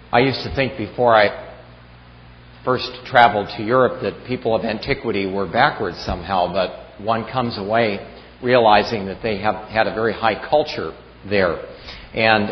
I used to think before I first traveled to Europe that people of antiquity were backwards somehow, but one comes away realizing that they have had a very high culture there. And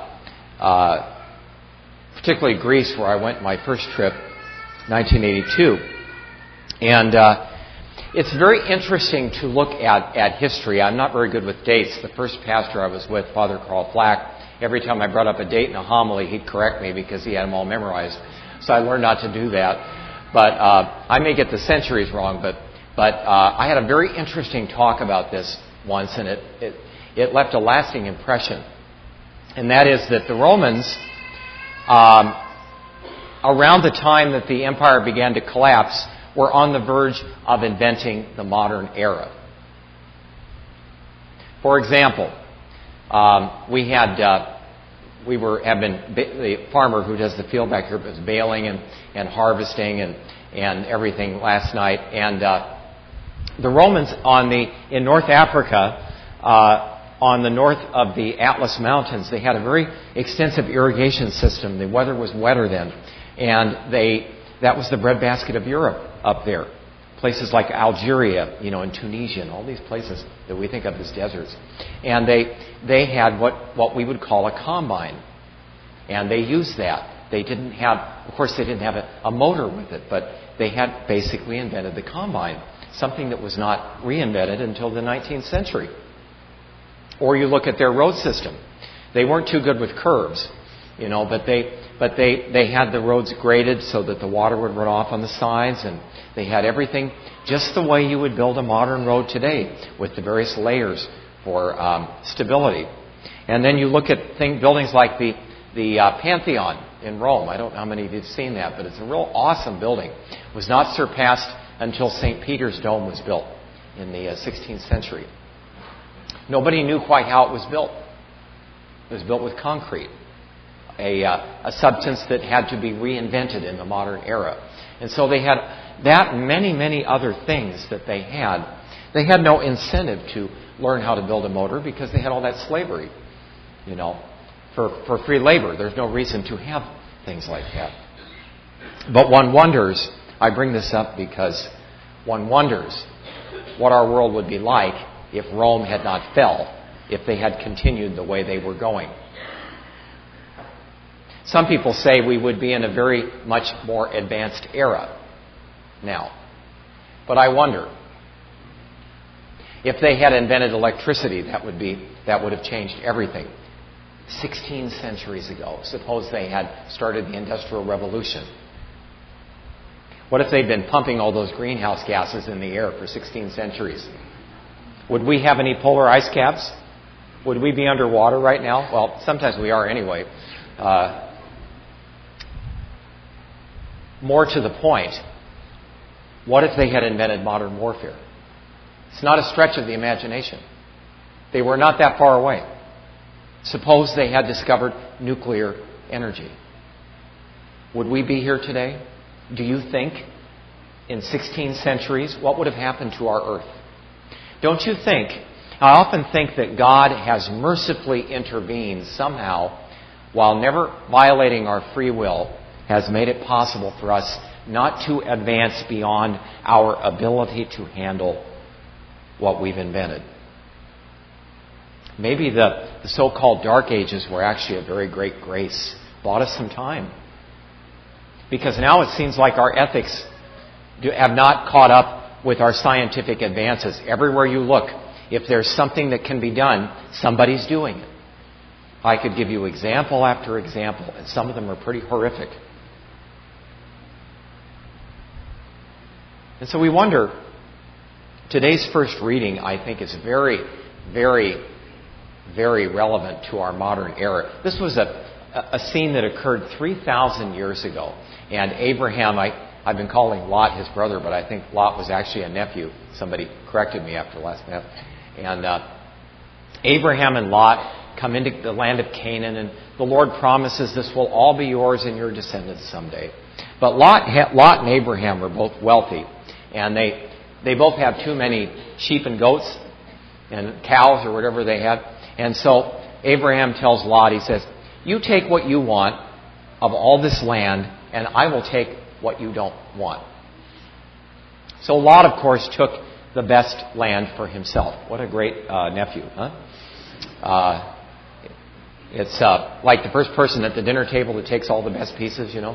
particularly Greece, where I went my first trip, 1982. And it's very interesting to look at history. I'm not very good with dates. The first pastor I was with, Father Carl Flack, every time I brought up a date in a homily, he'd correct me because he had them all memorized. So I learned not to do that. But I may get the centuries wrong, but I had a very interesting talk about this once, and it left a lasting impression. And that is that the Romans, around the time that the empire began to collapse, were on the verge of inventing the modern era. For example, the farmer who does the field back here was baling and harvesting and everything last night, and the Romans in North Africa, on the north of the Atlas Mountains, they had a very extensive irrigation system. The weather was wetter then, and that was the breadbasket of Europe up there. Places like Algeria, and Tunisia, and all these places that we think of as deserts. And they had what we would call a combine. And they used that. They didn't have a motor with it, but they had basically invented the combine, something that was not reinvented until the 19th century. Or you look at their road system. They weren't too good with curves, but they had the roads graded so that the water would run off on the sides, and they had everything just the way you would build a modern road today, with the various layers for stability. And then you look at buildings like the Pantheon in Rome. I don't know how many of you have seen that, but it's a real awesome building. It was not surpassed until St. Peter's Dome was built in the 16th century. Nobody knew quite how it was built. It was built with concrete, a substance that had to be reinvented in the modern era. And so they had that and many, many other things that they had. They had no incentive to learn how to build a motor because they had all that slavery, for free labor. There's no reason to have things like that. But one wonders, I bring this up because one wonders what our world would be like if Rome had not fell, if they had continued the way they were going. Some people say we would be in a very much more advanced era now. But I wonder, if they had invented electricity, that would have changed everything. 16 centuries ago, suppose they had started the Industrial Revolution. What if they'd been pumping all those greenhouse gases in the air for 16 centuries? Would we have any polar ice caps? Would we be underwater right now? Well, sometimes we are anyway. More to the point, what if they had invented modern warfare? It's not a stretch of the imagination. They were not that far away. Suppose they had discovered nuclear energy. Would we be here today? Do you think in 16 centuries, what would have happened to our earth? Don't you think? I often think that God has mercifully intervened somehow, while never violating our free will, has made it possible for us not to advance beyond our ability to handle what we've invented. Maybe the so-called Dark Ages were actually a very great grace. Bought us some time. Because now it seems like our ethics have not caught up with our scientific advances. Everywhere you look, if there's something that can be done, somebody's doing it. I could give you example after example, and some of them are pretty horrific. And so we wonder, today's first reading, I think, is very, very, very relevant to our modern era. This was a scene that occurred 3,000 years ago. And Abraham, I've been calling Lot his brother, but I think Lot was actually a nephew. Somebody corrected me after last night. And Abraham and Lot come into the land of Canaan, and the Lord promises this will all be yours and your descendants someday. But Lot and Abraham were both wealthy, and they both have too many sheep and goats and cows or whatever they had. And so Abraham tells Lot, he says, you take what you want, of all this land, and I will take what you don't want. So Lot, of course, took the best land for himself. What a great nephew, huh? It's like the first person at the dinner table that takes all the best pieces, you know.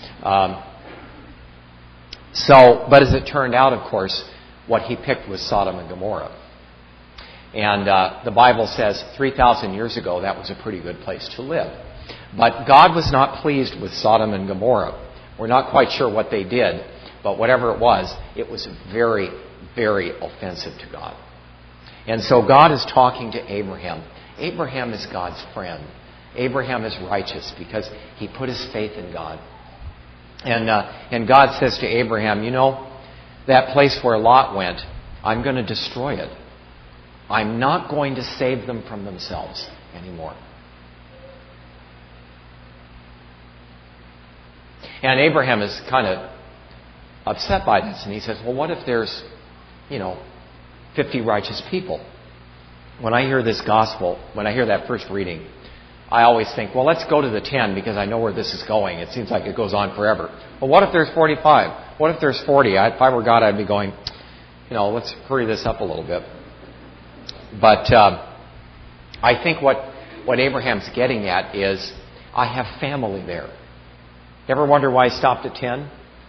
But as it turned out, of course, what he picked was Sodom and Gomorrah. And the Bible says 3,000 years ago that was a pretty good place to live. But God was not pleased with Sodom and Gomorrah. We're not quite sure what they did, but whatever it was very, very offensive to God. And so God is talking to Abraham. Abraham is God's friend. Abraham is righteous because he put his faith in God. And God says to Abraham, you know, that place where Lot went, I'm going to destroy it. I'm not going to save them from themselves anymore. And Abraham is kind of upset by this. And he says, well, what if there's, 50 righteous people? When I hear this gospel, when I hear that first reading, I always think, well, let's go to the 10 because I know where this is going. It seems like it goes on forever. But what if there's 45? What if there's 40? If I were God, I'd be going, let's hurry this up a little bit. But I think what Abraham's getting at is, I have family there. Ever wonder why he stopped at 10?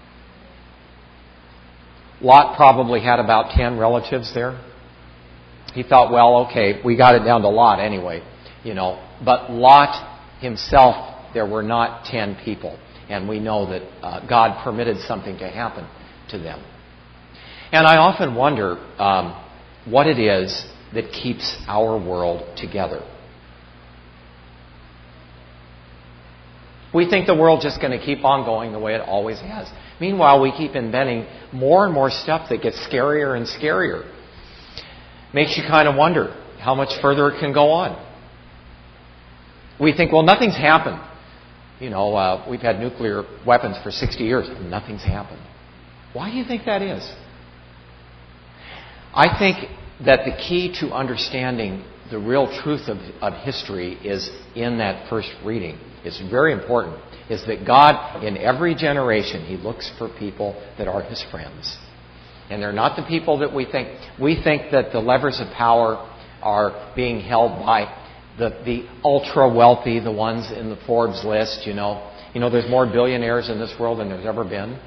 Lot probably had about 10 relatives there. He thought, well, okay, we got it down to Lot anyway, But Lot himself, there were not 10 people. And we know that God permitted something to happen to them. And I often wonder what it is that keeps our world together. We think the world's just going to keep on going the way it always has. Meanwhile, we keep inventing more and more stuff that gets scarier and scarier. Makes you kind of wonder how much further it can go on. We think, well, nothing's happened. We've had nuclear weapons for 60 years and nothing's happened. Why do you think that is? I think that the key to understanding the real truth of history is in that first reading. It's very important. Is that God, in every generation, He looks for people that are His friends. And they're not the people that we think. We think that the levers of power are being held by the ultra-wealthy, the ones in the Forbes list, there's more billionaires in this world than there's ever been.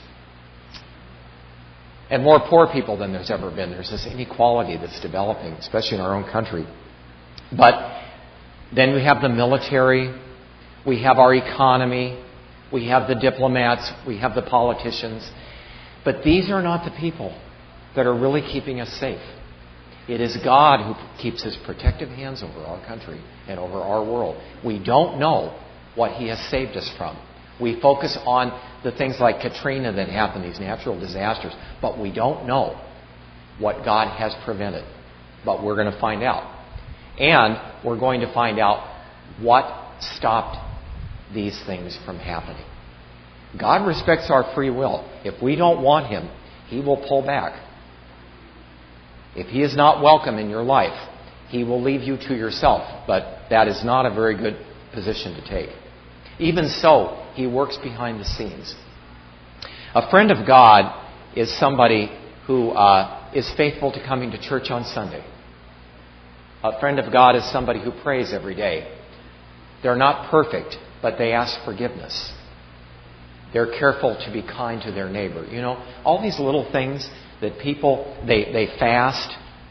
And more poor people than there's ever been. There's this inequality that's developing, especially in our own country. But then we have the military, we have our economy, we have the diplomats, we have the politicians. But these are not the people that are really keeping us safe. It is God who keeps His protective hands over our country and over our world. We don't know what He has saved us from. We focus on the things like Katrina that happened, these natural disasters, but we don't know what God has prevented. But we're going to find out. And we're going to find out what stopped these things from happening. God respects our free will. If we don't want Him, He will pull back. If He is not welcome in your life, He will leave you to yourself. But that is not a very good position to take. Even so, He works behind the scenes. A friend of God is somebody who is faithful to coming to church on Sunday. A friend of God is somebody who prays every day. They're not perfect, but they ask forgiveness. They're careful to be kind to their neighbor. All these little things that people, they fast.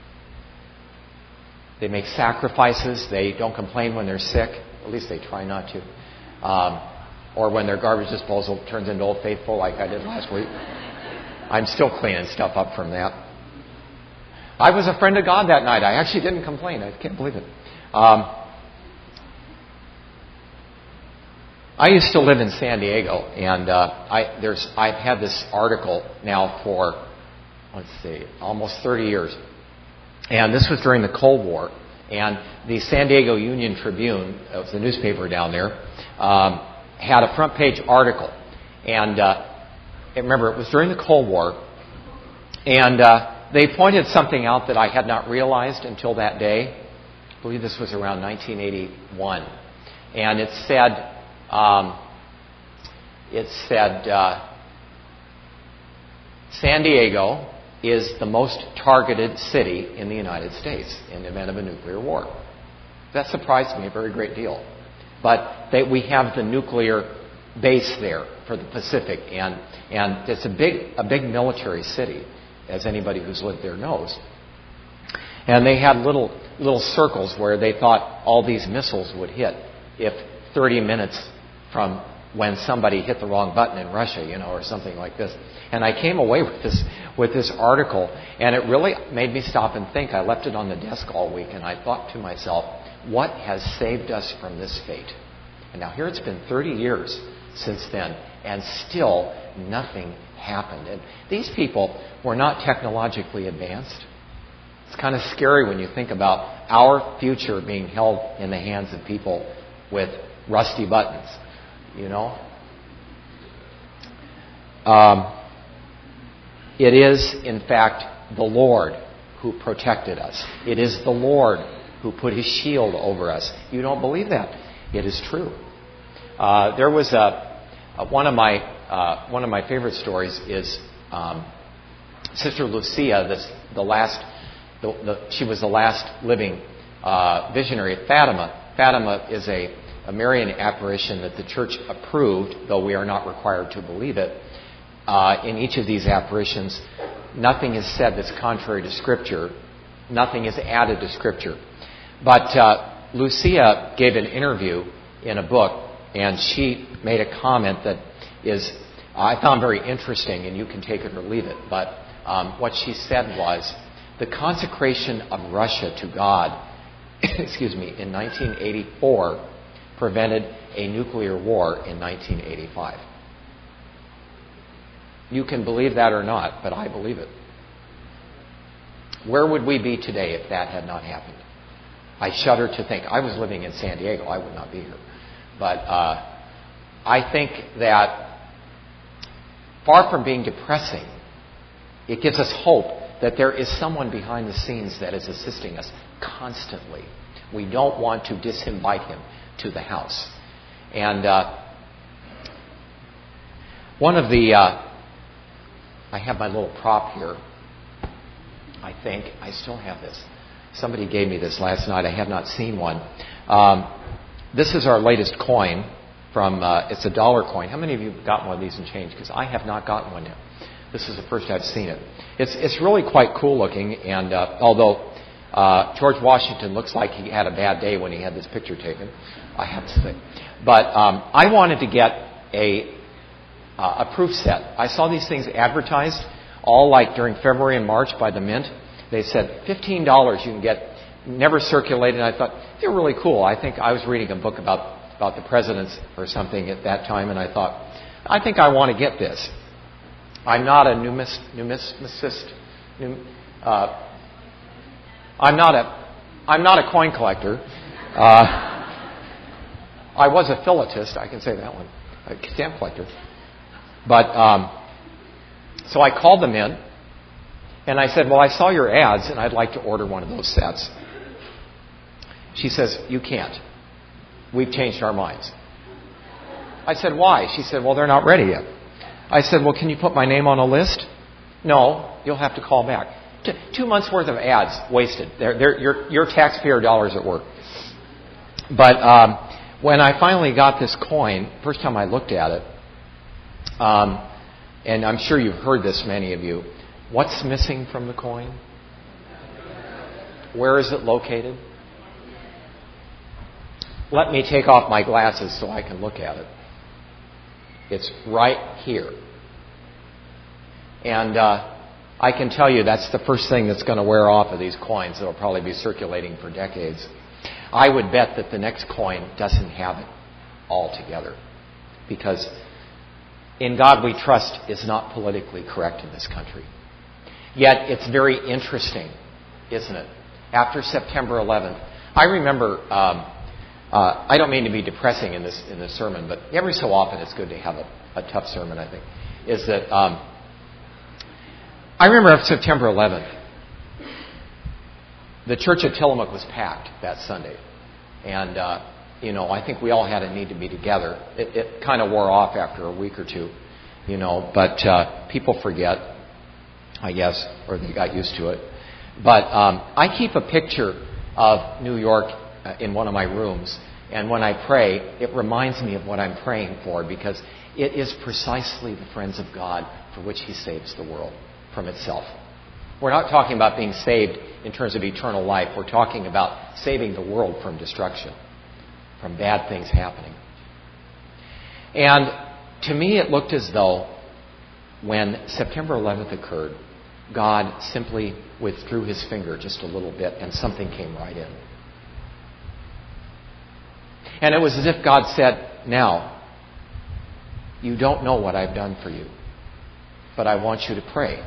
They make sacrifices. They don't complain when they're sick. At least they try not to. Or when their garbage disposal turns into Old Faithful like I did last week. I'm still cleaning stuff up from that. I was a friend of God that night. I actually didn't complain. I can't believe it. I used to live in San Diego, and I've had this article now for, almost 30 years. And this was during the Cold War. And the San Diego Union Tribune, it was the newspaper down there, had a front page article. And remember, it was during the Cold War. And they pointed something out that I had not realized until that day. I believe this was around 1981. And it said, It said, San Diego is the most targeted city in the United States in the event of a nuclear war. That surprised me a very great deal. But we have the nuclear base there for the Pacific, and it's a big military city, as anybody who's lived there knows. And they had little circles where they thought all these missiles would hit if 30 minutes from when somebody hit the wrong button in Russia, or something like this. And I came away with this article, and it really made me stop and think. I left it on the desk all week, and I thought to myself, what has saved us from this fate? And now here it's been 30 years since then, and still nothing happened. And these people were not technologically advanced. It's kind of scary when you think about our future being held in the hands of people with rusty buttons, It is, in fact, the Lord who protected us. It is the Lord who put His shield over us. You don't believe that? It is true. There was one of my favorite stories is Sister Lucia. She was the last living visionary at Fatima. Fatima is a Marian apparition that the Church approved, though we are not required to believe it. In each of these apparitions, nothing is said that's contrary to Scripture. Nothing is added to Scripture. But Lucia gave an interview in a book, and she made a comment that I found very interesting, and you can take it or leave it. But what she said was, the consecration of Russia to God, in 1984 prevented a nuclear war in 1985. You can believe that or not, but I believe it. Where would we be today if that had not happened? I shudder to think. I was living in San Diego. I would not be here. But I think that far from being depressing, it gives us hope that there is someone behind the scenes that is assisting us constantly. We don't want to disinvite Him to the house. And one of the... I have my little prop here. I think I still have this. Somebody gave me this last night. I have not seen one. This is our latest coin from, it's a dollar coin. How many of you have gotten one of these in change? Because I have not gotten one yet. This is the first I've seen it. It's really quite cool looking, and although George Washington looks like he had a bad day when he had this picture taken, I have to say. But I wanted to get a proof set. I saw these things advertised all like during February and March by the Mint. They said $15 you can get, never circulated. And I thought, they're really cool. I think I was reading a book about the presidents or something at that time, and I thought, I think I want to get this. I'm not a numismatist. I'm not a coin collector. I was a philatist. I can say that one. A stamp collector. But so I called them in, and I said, well, I saw your ads, and I'd like to order one of those sets. She says, you can't. We've changed our minds. I said, why? She said, well, they're not ready yet. I said, well, can you put my name on a list? No, you'll have to call back. 2 months' worth of ads wasted. Your taxpayer dollars at work. But when I finally got this coin, first time I looked at it, and I'm sure you've heard this, many of you, what's missing from the coin? Where is it located? Let me take off my glasses so I can look at it. It's right here. And I can tell you that's the first thing that's going to wear off of these coins. They'll probably be circulating for decades. I would bet that the next coin doesn't have it altogether. Because in God we trust is not politically correct in this country. Yet it's very interesting, isn't it? After September 11th, I remember... I don't mean to be depressing in this sermon, but every so often it's good to have a tough sermon, I think, is that I remember after September 11th, the church at Tillamook was packed that Sunday. And I think we all had a need to be together. It kind of wore off after a week or two, but people forget, I guess, or they got used to it. But I keep a picture of New York in one of my rooms, and when I pray, it reminds me of what I'm praying for, because it is precisely the friends of God for which He saves the world from itself. We're not talking about being saved in terms of eternal life. We're talking about saving the world from destruction, from bad things happening. And to me, it looked as though when September 11th occurred, God simply withdrew His finger just a little bit and something came right in. And it was as if God said, now, you don't know what I've done for you, but I want you to pray.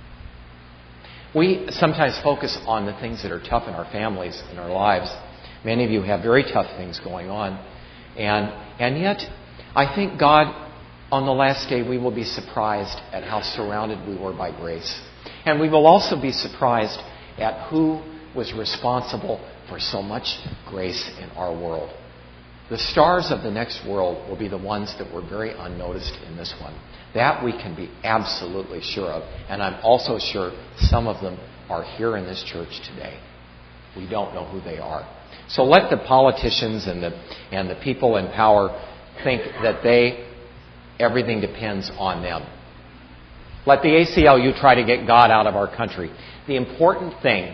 We sometimes focus on the things that are tough in our families, in our lives. Many of you have very tough things going on. And yet, I think God, on the last day, we will be surprised at how surrounded we were by grace. And we will also be surprised at who was responsible for so much grace in our world. The stars of the next world will be the ones that were very unnoticed in this one. That we can be absolutely sure of. And I'm also sure some of them are here in this church today. We don't know who they are. So let the politicians and the people in power think that everything depends on them. Let the ACLU try to get God out of our country. The important thing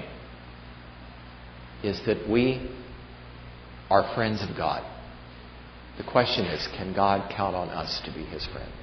is that we are friends of God. The question is, can God count on us to be His friend?